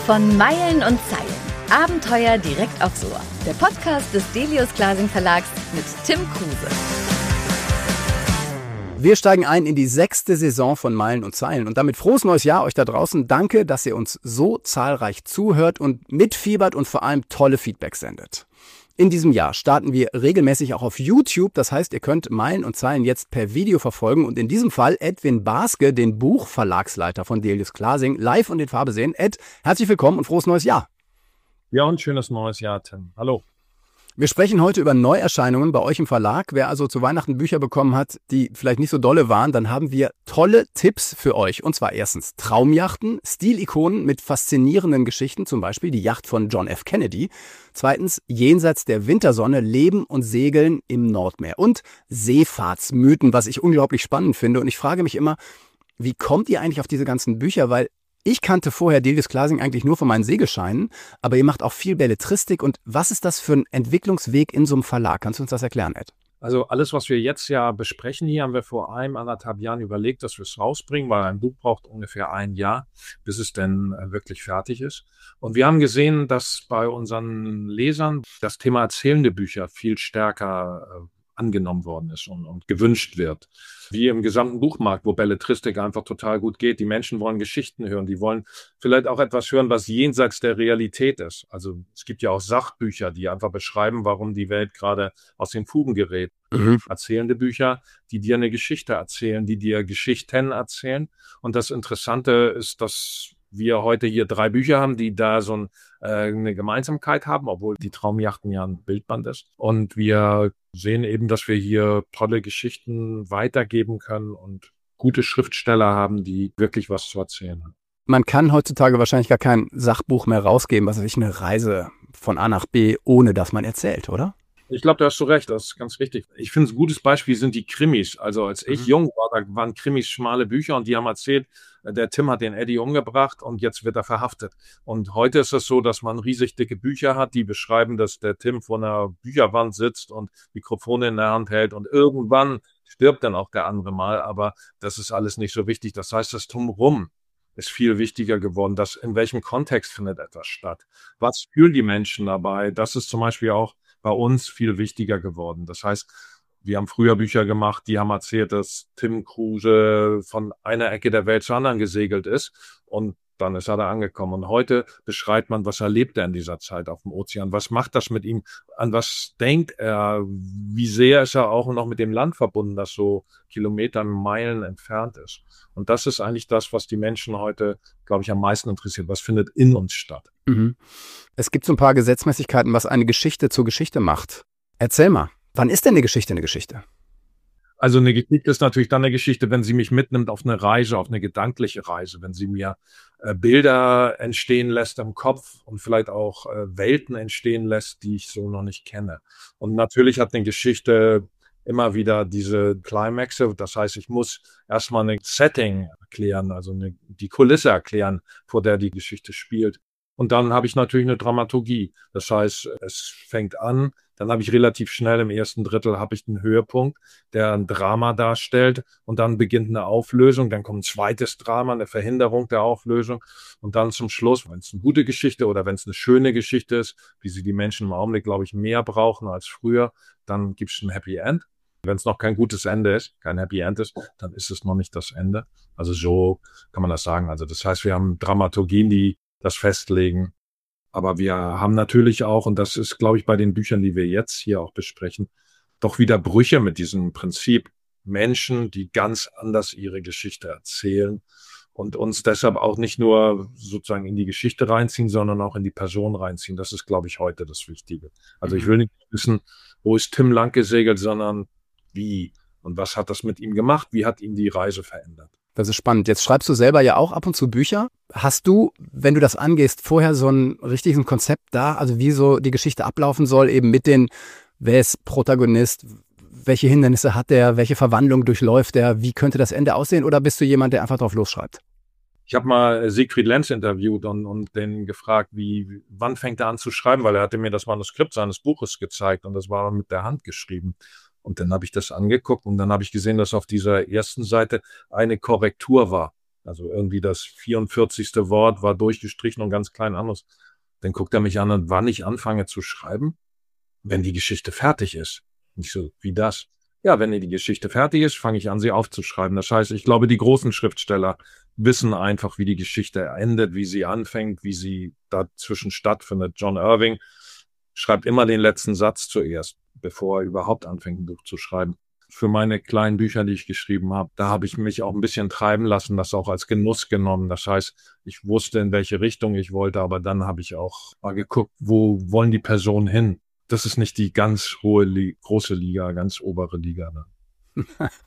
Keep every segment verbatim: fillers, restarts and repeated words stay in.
Von Meilen und Zeilen. Abenteuer direkt aufs Ohr. Der Podcast des Delius Glasing Verlags mit Tim Kruse. Wir steigen ein in die sechste Saison von Meilen und Zeilen und damit frohes neues Jahr euch da draußen. Danke, dass ihr uns so zahlreich zuhört und mitfiebert und vor allem tolle Feedbacks sendet. In diesem Jahr starten wir regelmäßig auch auf YouTube. Das heißt, ihr könnt Meilen und Zeilen jetzt per Video verfolgen und in diesem Fall Edwin Baske, den Buchverlagsleiter von Delius Glasing, live und in Farbe sehen. Ed, herzlich willkommen und frohes neues Jahr. Ja, und schönes neues Jahr, Tim. Hallo. Wir sprechen heute über Neuerscheinungen bei euch im Verlag. Wer also zu Weihnachten Bücher bekommen hat, die vielleicht nicht so dolle waren, dann haben wir tolle Tipps für euch. Und zwar erstens Traumjachten, Stilikonen mit faszinierenden Geschichten, zum Beispiel die Yacht von John F. Kennedy. Zweitens Jenseits der Wintersonne, Leben und Segeln im Nordmeer. Und Seefahrtsmythen, was ich unglaublich spannend finde. Und ich frage mich immer, wie kommt ihr eigentlich auf diese ganzen Bücher? Weil ich kannte vorher Delius Glasing eigentlich nur von meinen Segelscheinen, aber ihr macht auch viel Belletristik. Und was ist das für ein Entwicklungsweg in so einem Verlag? Kannst du uns das erklären, Ed? Also alles, was wir jetzt ja besprechen hier, haben wir vor einem, anderthalb Jahren überlegt, dass wir es rausbringen, weil ein Buch braucht ungefähr ein Jahr, bis es denn wirklich fertig ist. Und wir haben gesehen, dass bei unseren Lesern das Thema erzählende Bücher viel stärker angenommen worden ist und, und gewünscht wird. Wie im gesamten Buchmarkt, wo Belletristik einfach total gut geht. Die Menschen wollen Geschichten hören, die wollen vielleicht auch etwas hören, was jenseits der Realität ist. Also es gibt ja auch Sachbücher, die einfach beschreiben, warum die Welt gerade aus den Fugen gerät. Mhm. Erzählende Bücher, die dir eine Geschichte erzählen, die dir Geschichten erzählen. Und das Interessante ist, dass wir heute hier drei Bücher haben, die da so ein, äh, eine Gemeinsamkeit haben, obwohl die Traumjachten ja ein Bildband ist. Und wir sehen eben, dass wir hier tolle Geschichten weitergeben können und gute Schriftsteller haben, die wirklich was zu erzählen haben. Man kann heutzutage wahrscheinlich gar kein Sachbuch mehr rausgeben, was weiß ich, eine Reise von A nach B, ohne dass man erzählt, oder? Ich glaube, da hast du recht, das ist ganz richtig. Ich finde, ein gutes Beispiel sind die Krimis. Also als ich mhm. jung war, da waren Krimis schmale Bücher und die haben erzählt, der Tim hat den Eddie umgebracht und jetzt wird er verhaftet. Und heute ist es so, dass man riesig dicke Bücher hat, die beschreiben, dass der Tim vor einer Bücherwand sitzt und Mikrofone in der Hand hält und irgendwann stirbt dann auch der andere mal, aber das ist alles nicht so wichtig. Das heißt, das Drumherum ist viel wichtiger geworden, dass in welchem Kontext findet etwas statt. Was fühlen die Menschen dabei? Das ist zum Beispiel auch bei uns viel wichtiger geworden. Das heißt, wir haben früher Bücher gemacht, die haben erzählt, dass Tim Kruse von einer Ecke der Welt zur anderen gesegelt ist und dann ist er da angekommen. Und heute beschreibt man, was erlebt er in dieser Zeit auf dem Ozean? Was macht das mit ihm? An was denkt er? Wie sehr ist er auch noch mit dem Land verbunden, das so Kilometer, Meilen entfernt ist? Und das ist eigentlich das, was die Menschen heute, glaube ich, am meisten interessiert. Was findet in uns statt? Mhm. Es gibt so ein paar Gesetzmäßigkeiten, was eine Geschichte zur Geschichte macht. Erzähl mal, wann ist denn eine Geschichte eine Geschichte? Also eine Geschichte ist natürlich dann eine Geschichte, wenn sie mich mitnimmt auf eine Reise, auf eine gedankliche Reise, wenn sie mir äh, Bilder entstehen lässt im Kopf und vielleicht auch äh, Welten entstehen lässt, die ich so noch nicht kenne. Und natürlich hat eine Geschichte immer wieder diese Climaxe. Das heißt, ich muss erstmal ein Setting erklären, also eine, die Kulisse erklären, vor der die Geschichte spielt. Und dann habe ich natürlich eine Dramaturgie. Das heißt, es fängt an, dann habe ich relativ schnell im ersten Drittel habe ich einen Höhepunkt, der ein Drama darstellt und dann beginnt eine Auflösung, dann kommt ein zweites Drama, eine Verhinderung der Auflösung und dann zum Schluss, wenn es eine gute Geschichte oder wenn es eine schöne Geschichte ist, wie sie die Menschen im Augenblick, glaube ich, mehr brauchen als früher, dann gibt es ein Happy End. Wenn es noch kein gutes Ende ist, kein Happy End ist, dann ist es noch nicht das Ende. Also so kann man das sagen. Also das heißt, wir haben Dramaturgien, die das festlegen. Aber wir haben natürlich auch, und das ist, glaube ich, bei den Büchern, die wir jetzt hier auch besprechen, doch wieder Brüche mit diesem Prinzip. Menschen, die ganz anders ihre Geschichte erzählen und uns deshalb auch nicht nur sozusagen in die Geschichte reinziehen, sondern auch in die Person reinziehen. Das ist, glaube ich, heute das Wichtige. Also ich will nicht wissen, wo ist Tim lang gesegelt, sondern wie und was hat das mit ihm gemacht? Wie hat ihn die Reise verändert? Das ist spannend. Jetzt schreibst du selber ja auch ab und zu Bücher. Hast du, wenn du das angehst, vorher so ein richtiges Konzept da, also wie so die Geschichte ablaufen soll, eben mit den, wer ist Protagonist, welche Hindernisse hat der, welche Verwandlung durchläuft der, wie könnte das Ende aussehen, oder bist du jemand, der einfach drauf losschreibt? Ich habe mal Siegfried Lenz interviewt und, und den gefragt, wie, wann fängt er an zu schreiben, weil er hatte mir das Manuskript seines Buches gezeigt und das war mit der Hand geschrieben. Und dann habe ich das angeguckt und dann habe ich gesehen, dass auf dieser ersten Seite eine Korrektur war. Also irgendwie das vierundvierzigste Wort war durchgestrichen und ganz klein anders. Dann guckt er mich an und wann ich anfange zu schreiben, wenn die Geschichte fertig ist. Nicht so, wie das? Ja, wenn die Geschichte fertig ist, fange ich an, sie aufzuschreiben. Das heißt, ich glaube, die großen Schriftsteller wissen einfach, wie die Geschichte endet, wie sie anfängt, wie sie dazwischen stattfindet. John Irving schreibt immer den letzten Satz zuerst, bevor er überhaupt anfängt, ein Buch zu schreiben. Für meine kleinen Bücher, die ich geschrieben habe, da habe ich mich auch ein bisschen treiben lassen, das auch als Genuss genommen. Das heißt, ich wusste, in welche Richtung ich wollte, aber dann habe ich auch mal geguckt, wo wollen die Personen hin? Das ist nicht die ganz hohe, Li- große Liga, ganz obere Liga. Ne?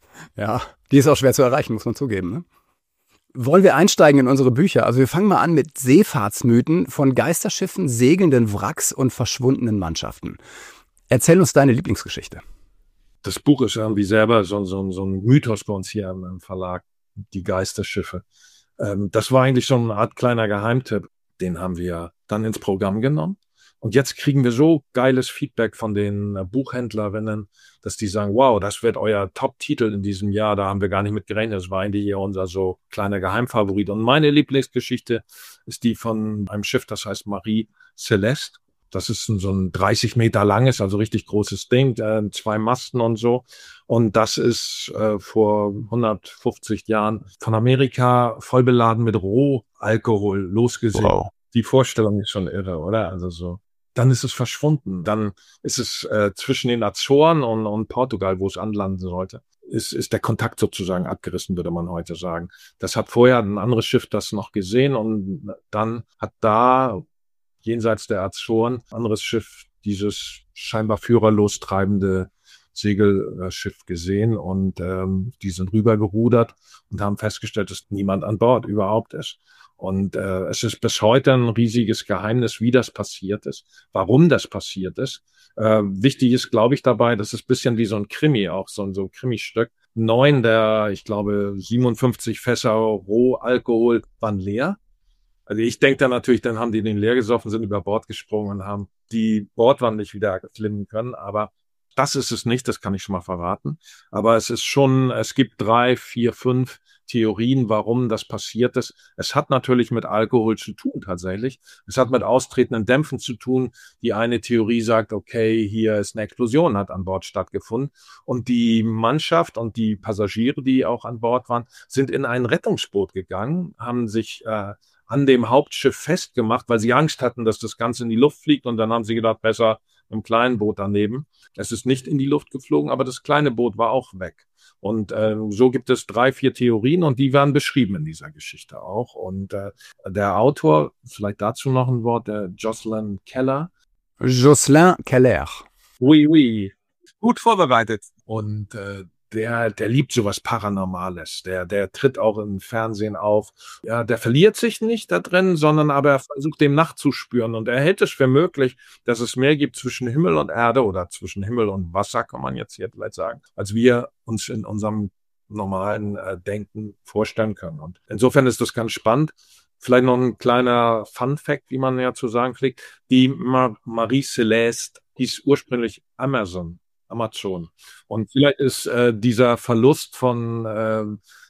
Ja, die ist auch schwer zu erreichen, muss man zugeben. Ne? Wollen wir einsteigen in unsere Bücher? Also wir fangen mal an mit Seefahrtsmythen von Geisterschiffen, segelnden Wracks und verschwundenen Mannschaften. Erzähl uns deine Lieblingsgeschichte. Das Buch ist irgendwie selber so, so, so ein Mythos bei uns hier im, im Verlag, die Geisterschiffe. Ähm, das war eigentlich schon eine Art kleiner Geheimtipp. Den haben wir dann ins Programm genommen. Und jetzt kriegen wir so geiles Feedback von den äh, Buchhändlerinnen, dass die sagen, wow, das wird euer Top-Titel in diesem Jahr. Da haben wir gar nicht mit gerechnet. Das war eigentlich eher unser so kleiner Geheimfavorit. Und meine Lieblingsgeschichte ist die von einem Schiff, das heißt Marie Celeste. Das ist so ein dreißig Meter langes, also richtig großes Ding, äh, zwei Masten und so. Und das ist äh, vor hundertfünfzig Jahren von Amerika voll beladen mit Rohalkohol losgesehen. Wow. Die Vorstellung ist schon irre, oder? Also so. Dann ist es verschwunden. Dann ist es äh, zwischen den Azoren und, und Portugal, wo es anlanden sollte, ist, ist der Kontakt sozusagen abgerissen, würde man heute sagen. Das hat vorher ein anderes Schiff das noch gesehen und dann hat da jenseits der Azoren ein anderes Schiff dieses scheinbar führerlos treibende Segelschiff gesehen und ähm, die sind rübergerudert und haben festgestellt, dass niemand an Bord überhaupt ist. Und äh, es ist bis heute ein riesiges Geheimnis, wie das passiert ist, warum das passiert ist. Äh, wichtig ist, glaube ich, dabei, das ist ein bisschen wie so ein Krimi, auch so ein, so ein Krimi-Stück. Neun der, ich glaube, siebenundfünfzig Fässer Rohalkohol waren leer. Also ich denke dann natürlich, dann haben die den leer gesoffen, sind über Bord gesprungen und haben die Bordwand nicht wieder flimmen können. Aber das ist es nicht, das kann ich schon mal verraten. Aber es ist schon, es gibt drei, vier, fünf Theorien, warum das passiert ist. Es hat natürlich mit Alkohol zu tun, tatsächlich. Es hat mit austretenden Dämpfen zu tun. Die eine Theorie sagt, okay, hier ist eine Explosion, hat an Bord stattgefunden. Und die Mannschaft und die Passagiere, die auch an Bord waren, sind in ein Rettungsboot gegangen, haben sich äh, an dem Hauptschiff festgemacht, weil sie Angst hatten, dass das Ganze in die Luft fliegt. Und dann haben sie gedacht, besser im kleinen Boot daneben. Es ist nicht in die Luft geflogen, aber das kleine Boot war auch weg. Und äh, so gibt es drei, vier Theorien und die werden beschrieben in dieser Geschichte auch. Und äh, der Autor, vielleicht dazu noch ein Wort, der Jocelyn Keller. Jocelyn Keller. Oui, oui. Gut vorbereitet. Und äh, der, der liebt sowas Paranormales. Der, der tritt auch im Fernsehen auf. Ja, der verliert sich nicht da drin, sondern aber er versucht dem nachzuspüren. Und er hält es für möglich, dass es mehr gibt zwischen Himmel und Erde oder zwischen Himmel und Wasser, kann man jetzt hier vielleicht sagen, als wir uns in unserem normalen äh, Denken vorstellen können. Und insofern ist das ganz spannend. Vielleicht noch ein kleiner Fun-Fact, wie man ja zu sagen pflegt. Die Ma- Marie Celeste hieß ursprünglich Amazon. Amazon. Und vielleicht ist äh, dieser Verlust von äh,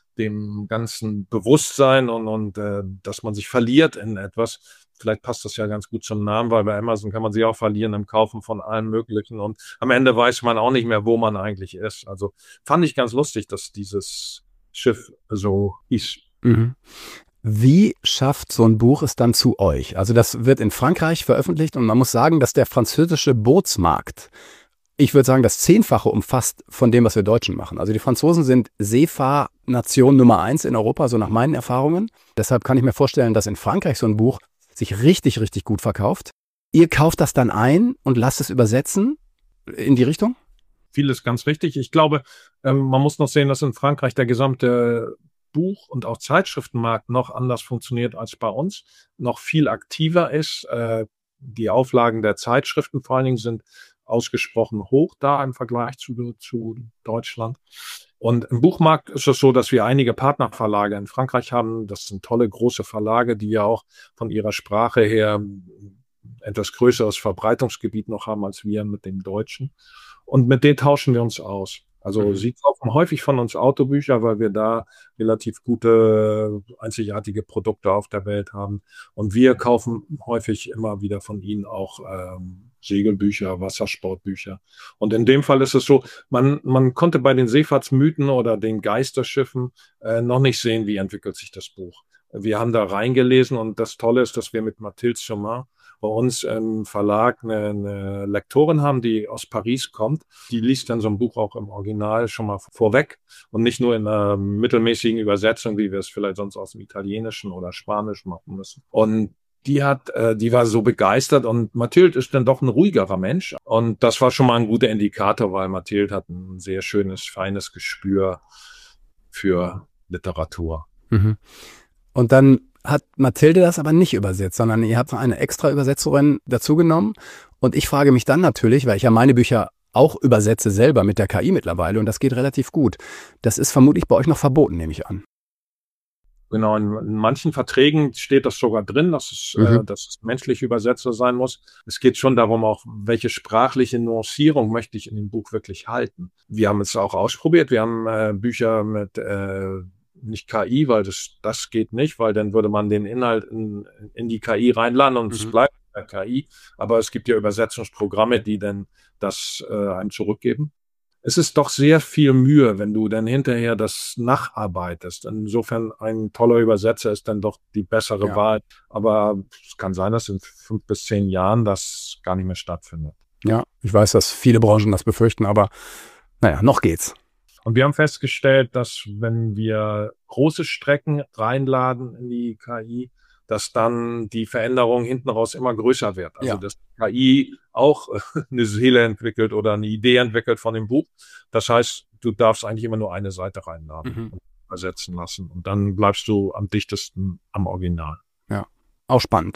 dem ganzen Bewusstsein und, und äh, dass man sich verliert in etwas, vielleicht passt das ja ganz gut zum Namen, weil bei Amazon kann man sich auch verlieren im Kaufen von allem Möglichen und am Ende weiß man auch nicht mehr, wo man eigentlich ist. Also fand ich ganz lustig, dass dieses Schiff so hieß. Mhm. Wie schafft so ein Buch es dann zu euch? Also das wird in Frankreich veröffentlicht und man muss sagen, dass der französische Bootsmarkt, ich würde sagen, das Zehnfache umfasst von dem, was wir Deutschen machen. Also die Franzosen sind Seefahrnation Nummer eins in Europa, so nach meinen Erfahrungen. Deshalb kann ich mir vorstellen, dass in Frankreich so ein Buch sich richtig, richtig gut verkauft. Ihr kauft das dann ein und lasst es übersetzen in die Richtung? Vieles ganz richtig. Ich glaube, man muss noch sehen, dass in Frankreich der gesamte Buch- und auch Zeitschriftenmarkt noch anders funktioniert als bei uns, noch viel aktiver ist. Die Auflagen der Zeitschriften vor allen Dingen sind ausgesprochen hoch da im Vergleich zu, zu Deutschland. Und im Buchmarkt ist es so, dass wir einige Partnerverlage in Frankreich haben. Das sind tolle, große Verlage, die ja auch von ihrer Sprache her etwas größeres Verbreitungsgebiet noch haben als wir mit dem Deutschen. Und mit denen tauschen wir uns aus. Also Mhm. sie kaufen häufig von uns Autobücher, weil wir da relativ gute, einzigartige Produkte auf der Welt haben. Und wir kaufen häufig immer wieder von ihnen auch ähm, Segelbücher, Wassersportbücher. Und in dem Fall ist es so, man, man konnte bei den Seefahrtsmythen oder den Geisterschiffen äh, noch nicht sehen, wie entwickelt sich das Buch. Wir haben da reingelesen und das Tolle ist, dass wir mit Mathilde Chomin bei uns im Verlag eine, eine Lektorin haben, die aus Paris kommt. Die liest dann so ein Buch auch im Original schon mal vorweg und nicht nur in einer mittelmäßigen Übersetzung, wie wir es vielleicht sonst aus dem Italienischen oder Spanisch machen müssen. Und die hat, äh, die war so begeistert und Mathilde ist dann doch ein ruhigerer Mensch. Und das war schon mal ein guter Indikator, weil Mathilde hat ein sehr schönes, feines Gespür für Literatur. Mhm. Und dann hat Mathilde das aber nicht übersetzt, sondern ihr habt eine extra Übersetzerin dazugenommen. Und ich frage mich dann natürlich, weil ich ja meine Bücher auch übersetze selber mit der K I mittlerweile und das geht relativ gut. Das ist vermutlich bei euch noch verboten, nehme ich an. Genau, in, in manchen Verträgen steht das sogar drin, dass es, Mhm. äh, dass es menschlich Übersetzer sein muss. Es geht schon darum, auch welche sprachliche Nuancierung möchte ich in dem Buch wirklich halten. Wir haben es auch ausprobiert. Wir haben äh, Bücher mit äh, nicht K I, weil das das geht nicht, weil dann würde man den Inhalt in, in die K I reinladen und es Mhm. bleibt bei K I. Aber es gibt ja Übersetzungsprogramme, die dann das äh, einem zurückgeben. Es ist doch sehr viel Mühe, wenn du dann hinterher das nacharbeitest. Insofern ein toller Übersetzer ist dann doch die bessere Ja. Wahl. Aber es kann sein, dass in fünf bis zehn Jahren das gar nicht mehr stattfindet. Ja, ich weiß, dass viele Branchen das befürchten, aber naja, noch geht's. Und wir haben festgestellt, dass wenn wir große Strecken reinladen in die K I, dass dann die Veränderung hinten raus immer größer wird. Also Ja. dass K I auch eine Seele entwickelt oder eine Idee entwickelt von dem Buch. Das heißt, du darfst eigentlich immer nur eine Seite reinladen Mhm. und übersetzen lassen. Und dann bleibst du am dichtesten am Original. Auch spannend.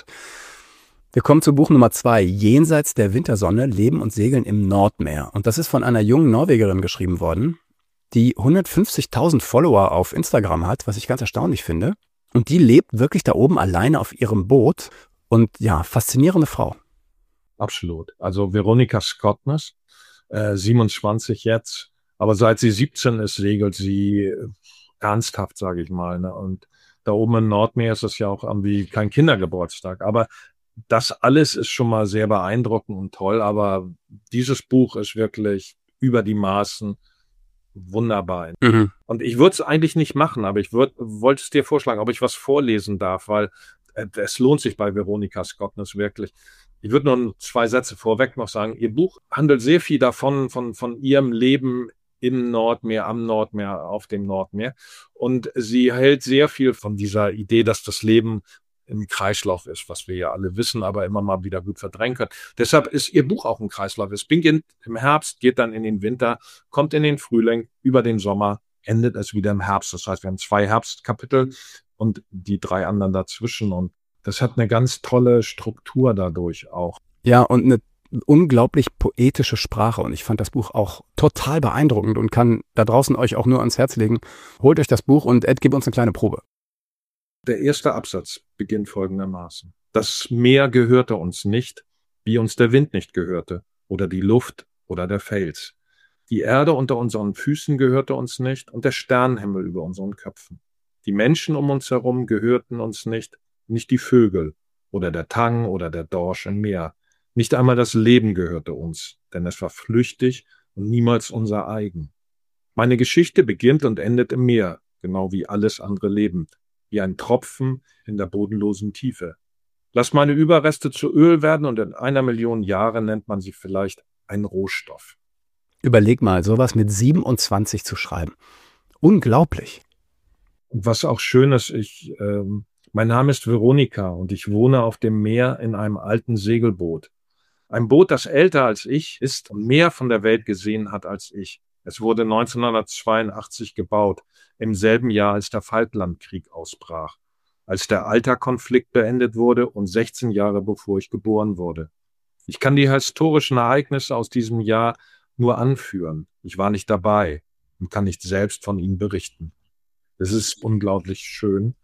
Wir kommen zu Buch Nummer zwei, Jenseits der Wintersonne, Leben und Segeln im Nordmeer. Und das ist von einer jungen Norwegerin geschrieben worden, die hundertfünfzigtausend Follower auf Instagram hat, was ich ganz erstaunlich finde. Und die lebt wirklich da oben alleine auf ihrem Boot. Und ja, faszinierende Frau. Absolut. Also Veronika Scottness, äh, siebenundzwanzig jetzt, aber seit sie siebzehn ist, segelt sie äh, ernsthaft, sage ich mal. Ne? Und da oben im Nordmeer ist es ja auch irgendwie kein Kindergeburtstag. Aber das alles ist schon mal sehr beeindruckend und toll. Aber dieses Buch ist wirklich über die Maßen wunderbar. Mhm. Und ich würde es eigentlich nicht machen, aber ich würd, wollte es dir vorschlagen, ob ich was vorlesen darf, weil äh, es lohnt sich bei Veronika Scottness wirklich. Ich würde nur zwei Sätze vorweg noch sagen. Ihr Buch handelt sehr viel davon, von, von ihrem Leben im Nordmeer, am Nordmeer, auf dem Nordmeer. Und sie hält sehr viel von dieser Idee, dass das Leben im Kreislauf ist, was wir ja alle wissen, aber immer mal wieder gut verdrängen können. Deshalb ist ihr Buch auch ein Kreislauf. Es beginnt im Herbst, geht dann in den Winter, kommt in den Frühling, über den Sommer, endet es wieder im Herbst. Das heißt, wir haben zwei Herbstkapitel und die drei anderen dazwischen. Und das hat eine ganz tolle Struktur dadurch auch. Ja, und eine unglaublich poetische Sprache. Und ich fand das Buch auch total beeindruckend und kann da draußen euch auch nur ans Herz legen. Holt euch das Buch und Ed, gib uns eine kleine Probe. Der erste Absatz beginnt folgendermaßen. Das Meer gehörte uns nicht, wie uns der Wind nicht gehörte, oder die Luft oder der Fels. Die Erde unter unseren Füßen gehörte uns nicht und der Sternenhimmel über unseren Köpfen. Die Menschen um uns herum gehörten uns nicht, nicht die Vögel oder der Tang oder der Dorsch im Meer. Nicht einmal das Leben gehörte uns, denn es war flüchtig und niemals unser eigen. Meine Geschichte beginnt und endet im Meer, genau wie alles andere lebend. Wie ein Tropfen in der bodenlosen Tiefe. Lass meine Überreste zu Öl werden und in einer Million Jahre nennt man sie vielleicht einen Rohstoff. Überleg mal, sowas mit siebenundzwanzig zu schreiben. Unglaublich. Und was auch schön ist, ich, ähm, mein Name ist Veronika und ich wohne auf dem Meer in einem alten Segelboot. Ein Boot, das älter als ich ist und mehr von der Welt gesehen hat als ich. Es wurde neunzehnhundertzweiundachtzig gebaut, im selben Jahr, als der Falklandkrieg ausbrach, als der Alta-Konflikt beendet wurde und sechzehn Jahre bevor ich geboren wurde. Ich kann die historischen Ereignisse aus diesem Jahr nur anführen. Ich war nicht dabei und kann nicht selbst von ihnen berichten. Das ist unglaublich schön.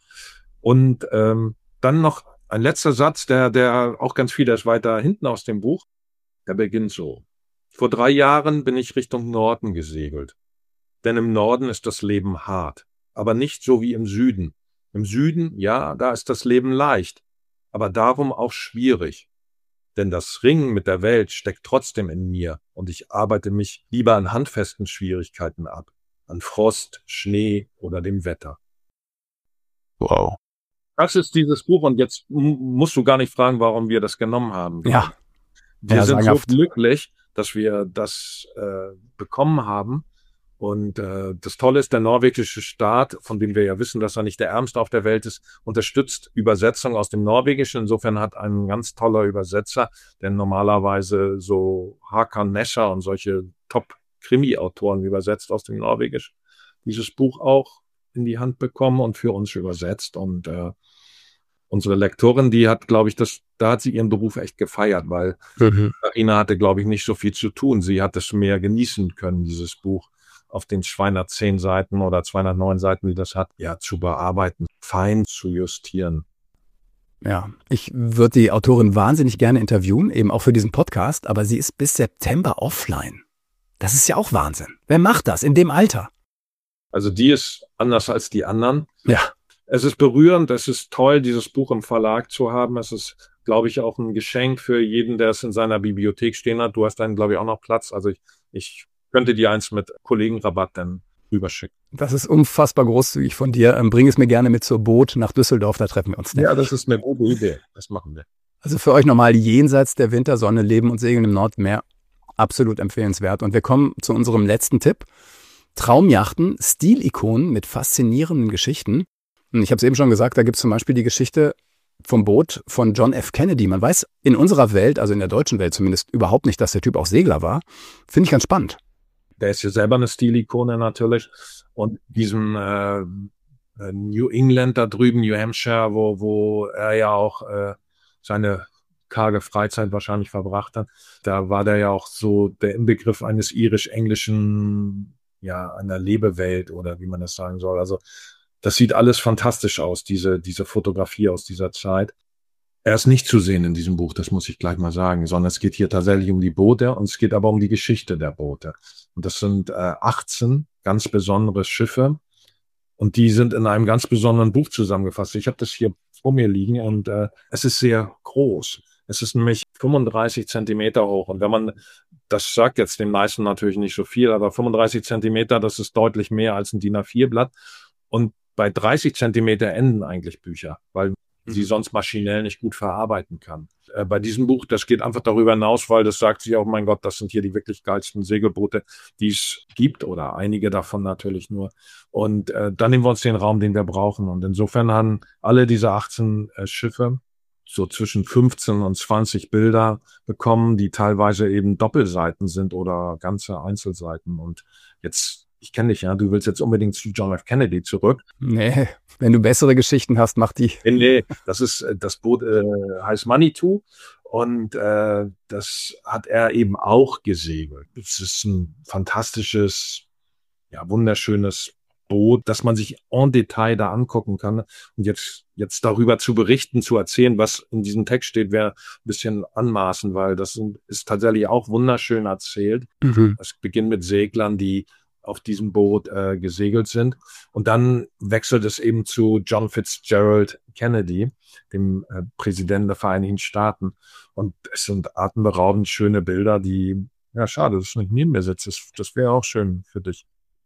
Und ähm, dann noch ein letzter Satz, der, der auch ganz viel, der ist weiter hinten aus dem Buch. Der beginnt so. Vor drei Jahren bin ich Richtung Norden gesegelt. denn im Norden ist das Leben hart, aber nicht so wie im Süden. Im Süden, ja, da ist das Leben leicht, aber darum auch schwierig. Denn das Ringen mit der Welt steckt trotzdem in mir und ich arbeite mich lieber an handfesten Schwierigkeiten ab, an Frost, Schnee oder dem Wetter. Wow. Das ist dieses Buch und jetzt m- musst du gar nicht fragen, warum wir das genommen haben. Ja. Wir Ja, sind so sagenhaft. glücklich, dass wir das äh, bekommen haben. Und äh, das Tolle ist, der norwegische Staat, von dem wir ja wissen, dass er nicht der ärmste auf der Welt ist, unterstützt Übersetzung aus dem Norwegischen. Insofern hat ein ganz toller Übersetzer, der normalerweise so Hakan Nesher und solche Top-Krimi-Autoren übersetzt aus dem Norwegisch, dieses Buch auch in die Hand bekommen und für uns übersetzt. Und äh, unsere Lektorin, die hat, glaube ich, das, da hat sie ihren Beruf echt gefeiert, weil Mhm. Carina hatte, glaube ich, nicht so viel zu tun. Sie hat es mehr genießen können, dieses Buch auf den zweihundertzehn Seiten oder zweihundertneun Seiten, wie das hat, ja, zu bearbeiten, fein zu justieren. Ja, ich würde die Autorin wahnsinnig gerne interviewen, eben auch für diesen Podcast, aber sie ist bis September offline. Das ist ja auch Wahnsinn. Wer macht das in dem Alter? Also die ist anders als die anderen. Ja. Es ist berührend, es ist toll, dieses Buch im Verlag zu haben. Es ist, glaube ich, auch ein Geschenk für jeden, der es in seiner Bibliothek stehen hat. Du hast dann, glaube ich, auch noch Platz. Also ich, ich könnte dir eins mit Kollegenrabatt dann rüberschicken. Das ist unfassbar großzügig von dir. Ähm, Bring es mir gerne mit zur Boot nach Düsseldorf, da treffen wir uns. Ja, das ist eine gute Idee. Das machen wir. Also für euch nochmal jenseits der Wintersonne leben und segeln im Nordmeer. Absolut empfehlenswert. Und wir kommen zu unserem letzten Tipp. Traumjachten, Stilikonen mit faszinierenden Geschichten. Und ich habe es eben schon gesagt, da gibt es zum Beispiel die Geschichte vom Boot von John F. Kennedy. Man weiß in unserer Welt, also in der deutschen Welt zumindest, überhaupt nicht, dass der Typ auch Segler war. Finde ich ganz spannend. Der ist ja selber eine Stilikone natürlich. Und diesem äh, New England da drüben, New Hampshire, wo, wo er ja auch äh, seine karge Freizeit wahrscheinlich verbracht hat, da war der ja auch so der Inbegriff eines irisch-englischen, ja, einer Lebewelt oder wie man das sagen soll. Also das sieht alles fantastisch aus, diese, diese Fotografie aus dieser Zeit. Er ist nicht zu sehen in diesem Buch, das muss ich gleich mal sagen, sondern es geht hier tatsächlich um die Boote und es geht aber um die Geschichte der Boote. Und das sind äh, achtzehn ganz besondere Schiffe und die sind in einem ganz besonderen Buch zusammengefasst. Ich habe das hier vor mir liegen und äh, es ist sehr groß. Es ist nämlich fünfunddreißig Zentimeter hoch und wenn man, das sagt jetzt den meisten natürlich nicht so viel, aber fünfunddreißig Zentimeter, das ist deutlich mehr als ein D I N A vier Blatt und bei dreißig Zentimeter enden eigentlich Bücher, weil sie sonst maschinell nicht gut verarbeiten kann. Äh, bei diesem Buch, das geht einfach darüber hinaus, weil das sagt sich auch, mein Gott, das sind hier die wirklich geilsten Segelboote, die es gibt oder einige davon natürlich nur. Und äh, dann nehmen wir uns den Raum, den wir brauchen. Und insofern haben alle diese achtzehn äh, Schiffe so zwischen fünfzehn und zwanzig Bilder bekommen, die teilweise eben Doppelseiten sind oder ganze Einzelseiten. Und jetzt ich kenne dich ja, du willst jetzt unbedingt zu John F. Kennedy zurück. Nee, wenn du bessere Geschichten hast, mach die. Nee, das ist, das Boot äh, heißt Manitou und äh, das hat er eben auch gesegelt. Es ist ein fantastisches, ja, wunderschönes Boot, das man sich en Detail da angucken kann. Und jetzt, jetzt darüber zu berichten, zu erzählen, was in diesem Text steht, wäre ein bisschen anmaßen, weil das ist tatsächlich auch wunderschön erzählt. Mhm. Es beginnt mit Seglern, die auf diesem Boot äh, gesegelt sind. Und dann wechselt es eben zu John Fitzgerald Kennedy, dem äh, Präsidenten der Vereinigten Staaten. Und es sind atemberaubend schöne Bilder, die, ja, schade, dass du nicht neben mir sitzt. Das, das wäre auch schön für dich.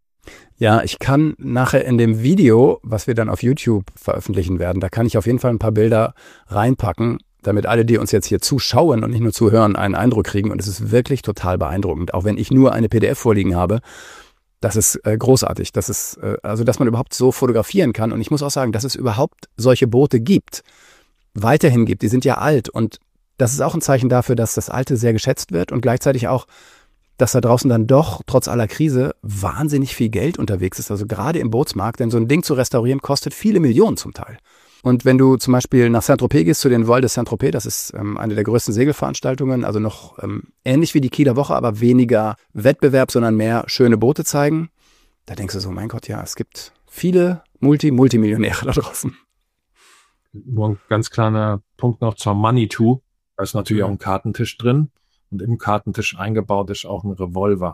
Ja, ich kann nachher in dem Video, was wir dann auf YouTube veröffentlichen werden, da kann ich auf jeden Fall ein paar Bilder reinpacken, damit alle, die uns jetzt hier zuschauen und nicht nur zuhören, einen Eindruck kriegen. Und es ist wirklich total beeindruckend, auch wenn ich nur eine P D F vorliegen habe. Das ist äh, großartig. Das ist, äh, also, dass man überhaupt so fotografieren kann. Und ich muss auch sagen, dass es überhaupt solche Boote gibt, weiterhin gibt. Die sind ja alt. Und das ist auch ein Zeichen dafür, dass das Alte sehr geschätzt wird und gleichzeitig auch, dass da draußen dann doch, trotz aller Krise, wahnsinnig viel Geld unterwegs ist. Also gerade im Bootsmarkt, denn so ein Ding zu restaurieren kostet viele Millionen zum Teil. Und wenn du zum Beispiel nach Saint-Tropez gehst, zu den Vols de Saint-Tropez, das ist ähm, eine der größten Segelveranstaltungen, also noch ähm, ähnlich wie die Kieler Woche, aber weniger Wettbewerb, sondern mehr schöne Boote zeigen, da denkst du so, mein Gott, ja, es gibt viele Multi-Multimillionäre da draußen. Nur ein ganz kleiner Punkt noch zur Manitou. Da ist natürlich auch ein Kartentisch drin und im Kartentisch eingebaut ist auch ein Revolver.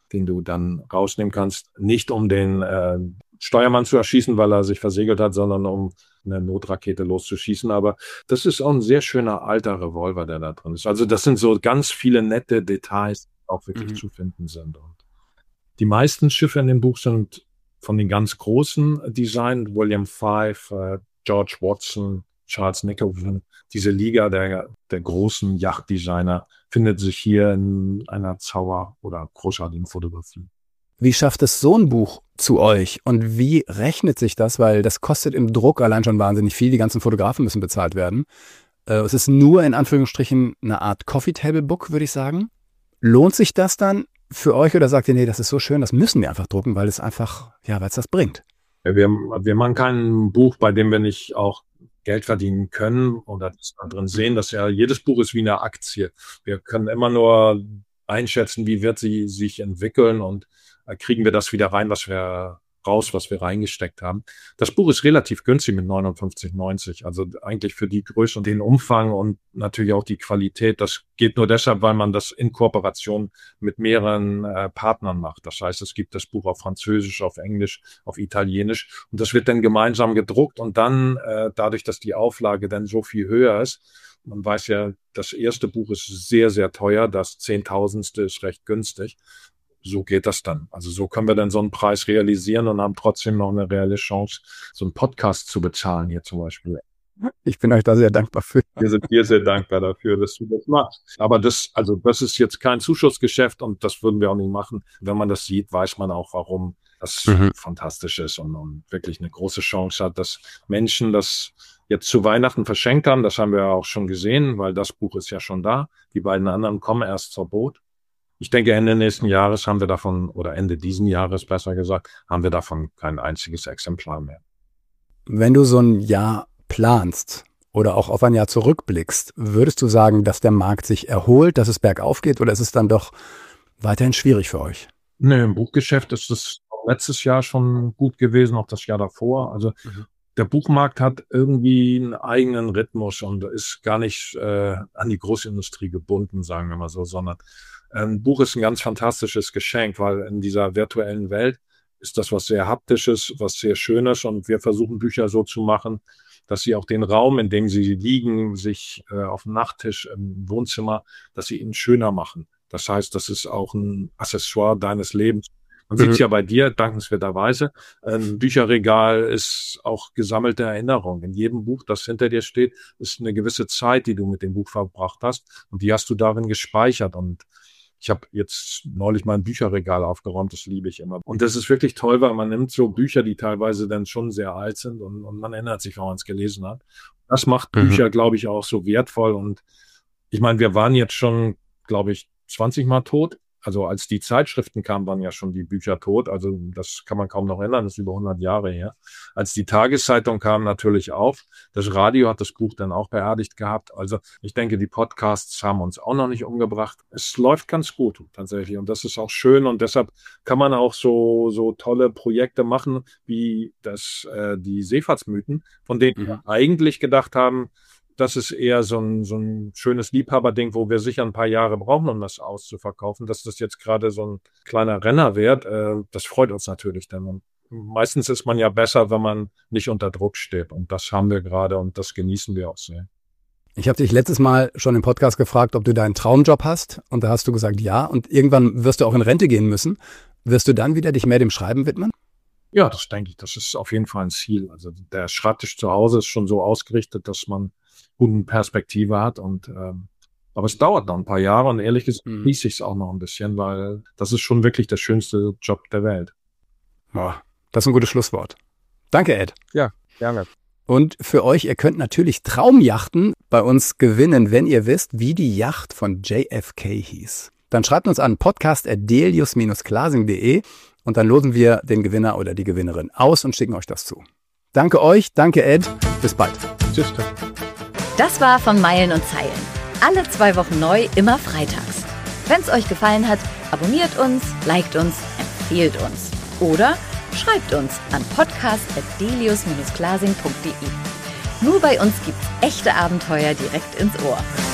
den du dann rausnehmen kannst. Nicht um den äh, Steuermann zu erschießen, weil er sich versegelt hat, sondern um eine Notrakete loszuschießen. Aber das ist auch ein sehr schöner alter Revolver, der da drin ist. Also das sind so ganz viele nette Details, die auch wirklich mhm. zu finden sind. Und die meisten Schiffe in dem Buch sind von den ganz großen designt. William Fife, äh, George Watson, Charles Nicholson. Diese Liga der, der großen Yachtdesigner findet sich hier in einer Zauber- oder großartigen Fotografie. Wie schafft es so ein Buch zu euch und wie rechnet sich das? Weil das kostet im Druck allein schon wahnsinnig viel. Die ganzen Fotografen müssen bezahlt werden. Äh, es ist nur in Anführungsstrichen eine Art Coffee-Table-Book, würde ich sagen. Lohnt sich das dann für euch oder sagt ihr, nee, das ist so schön, das müssen wir einfach drucken, weil es einfach, ja, weil es das bringt? Ja, wir, wir machen kein Buch, bei dem wir nicht auch Geld verdienen können oder das da drin sehen, dass ja jedes Buch ist wie eine Aktie. Wir können immer nur einschätzen, wie wird sie sich entwickeln und äh, kriegen wir das wieder rein, was wir raus, was wir reingesteckt haben. Das Buch ist relativ günstig mit neunundfünfzig neunzig, also eigentlich für die Größe und den Umfang und natürlich auch die Qualität. Das geht nur deshalb, weil man das in Kooperation mit mehreren äh, Partnern macht. Das heißt, es gibt das Buch auf Französisch, auf Englisch, auf Italienisch und das wird dann gemeinsam gedruckt und dann äh, dadurch, dass die Auflage dann so viel höher ist, man weiß ja, das erste Buch ist sehr, sehr teuer, das Zehntausendste ist recht günstig. So geht das dann. Also so können wir dann so einen Preis realisieren und haben trotzdem noch eine reelle Chance, so einen Podcast zu bezahlen hier zum Beispiel. Ich bin euch da sehr dankbar für. Wir sind dir sehr dankbar dafür, dass du das machst. Aber das, also das ist jetzt kein Zuschussgeschäft und das würden wir auch nicht machen. Wenn man das sieht, weiß man auch, warum das mhm. fantastisch ist und, und wirklich eine große Chance hat, dass Menschen das jetzt zu Weihnachten verschenkt haben. Das haben wir auch schon gesehen, weil das Buch ist ja schon da. Die beiden anderen kommen erst zur Boot. Ich denke, Ende nächsten Jahres haben wir davon, oder Ende diesen Jahres besser gesagt, haben wir davon kein einziges Exemplar mehr. Wenn du so ein Jahr planst oder auch auf ein Jahr zurückblickst, würdest du sagen, dass der Markt sich erholt, dass es bergauf geht oder ist es dann doch weiterhin schwierig für euch? Nee, im Buchgeschäft ist es letztes Jahr schon gut gewesen, auch das Jahr davor. Also mhm. der Buchmarkt hat irgendwie einen eigenen Rhythmus und ist gar nicht äh, an die Großindustrie gebunden, sagen wir mal so, sondern ein Buch ist ein ganz fantastisches Geschenk, weil in dieser virtuellen Welt ist das was sehr Haptisches, was sehr Schönes und wir versuchen Bücher so zu machen, dass sie auch den Raum, in dem sie liegen, sich äh, auf dem Nachttisch im Wohnzimmer, dass sie ihn schöner machen. Das heißt, das ist auch ein Accessoire deines Lebens. Man mhm. sieht es ja bei dir, dankenswerterweise. Ein Bücherregal ist auch gesammelte Erinnerung. In jedem Buch, das hinter dir steht, ist eine gewisse Zeit, die du mit dem Buch verbracht hast und die hast du darin gespeichert und ich habe jetzt neulich mal ein Bücherregal aufgeräumt, das liebe ich immer. Und das ist wirklich toll, weil man nimmt so Bücher, die teilweise dann schon sehr alt sind und, und man erinnert sich, wenn man es gelesen hat. Das macht mhm. Bücher, glaube ich, auch so wertvoll. Und ich meine, wir waren jetzt schon, glaube ich, zwanzig Mal tot. Also als die Zeitschriften kamen, waren ja schon die Bücher tot. Also das kann man kaum noch ändern, das ist über hundert Jahre her. Als die Tageszeitung kam, natürlich auch. Das Radio hat das Buch dann auch beerdigt gehabt. Also ich denke, die Podcasts haben uns auch noch nicht umgebracht. Es läuft ganz gut tatsächlich und das ist auch schön und deshalb kann man auch so so tolle Projekte machen, wie das äh, die Seefahrtsmythen, von denen mhm. wir eigentlich gedacht haben, das ist eher so ein, so ein schönes Liebhaberding, wo wir sicher ein paar Jahre brauchen, um das auszuverkaufen. Dass das jetzt gerade so ein kleiner Renner wird, äh, das freut uns natürlich. Denn meistens ist man ja besser, wenn man nicht unter Druck steht. Und das haben wir gerade und das genießen wir auch sehr. Ich habe dich letztes Mal schon im Podcast gefragt, ob du deinen Traumjob hast. Und da hast du gesagt, ja. Und irgendwann wirst du auch in Rente gehen müssen. Wirst du dann wieder dich mehr dem Schreiben widmen? Ja, das denke ich. Das ist auf jeden Fall ein Ziel. Also der Schreibtisch zu Hause ist schon so ausgerichtet, dass man guten Perspektive hat und ähm, aber es dauert noch ein paar Jahre und ehrlich gesagt mhm. genieße ich es auch noch ein bisschen, weil das ist schon wirklich der schönste Job der Welt. Ja, das ist ein gutes Schlusswort. Danke, Ed. Ja, gerne. Und für euch, ihr könnt natürlich Traumjachten bei uns gewinnen, wenn ihr wisst, wie die Yacht von J F K hieß. Dann schreibt uns an podcast at delius dash glasing punkt de und dann losen wir den Gewinner oder die Gewinnerin aus und schicken euch das zu. Danke euch, danke Ed, bis bald. Tschüss. Das war von Meilen und Zeilen. Alle zwei Wochen neu, immer freitags. Wenn es euch gefallen hat, abonniert uns, liked uns, empfehlt uns. Oder schreibt uns an podcast at delius dash glasing punkt de. Nur bei uns gibt's echte Abenteuer direkt ins Ohr.